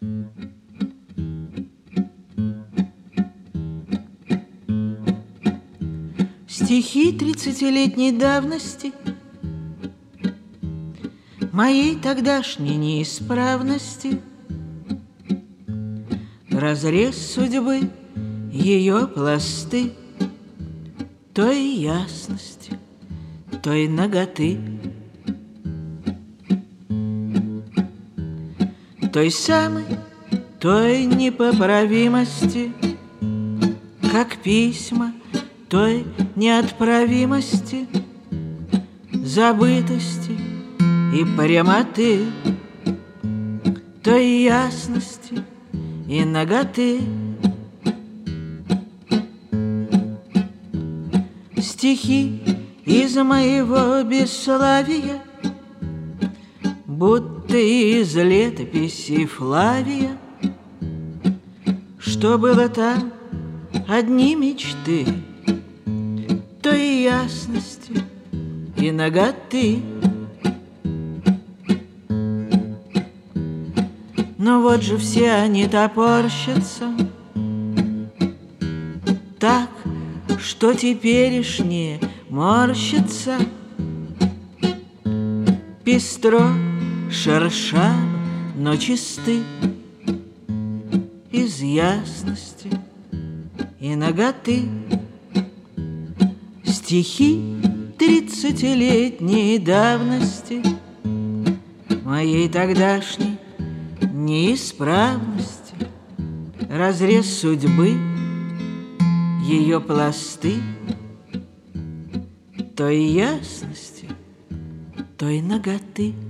Стихи 30-летней давности, моей тогдашней неисправности, разрез судьбы, ее пласты, той ясности, той наготы, той самой, той непоправимости, как письма, той неотправимости, забытости и прямоты, той ясности и наготы. Стихи из моего бесславия, будто из летописи Флавия, что было там одни мечты, той ясности и наготы. Но вот же все они топорщатся так, что теперешние морщатся, пестро, шершаво, но чисты, из ясности и наготы. Стихи 30-летней давности, моей тогдашней неисправности, разрез судьбы, ее пласты, той ясности, той наготы.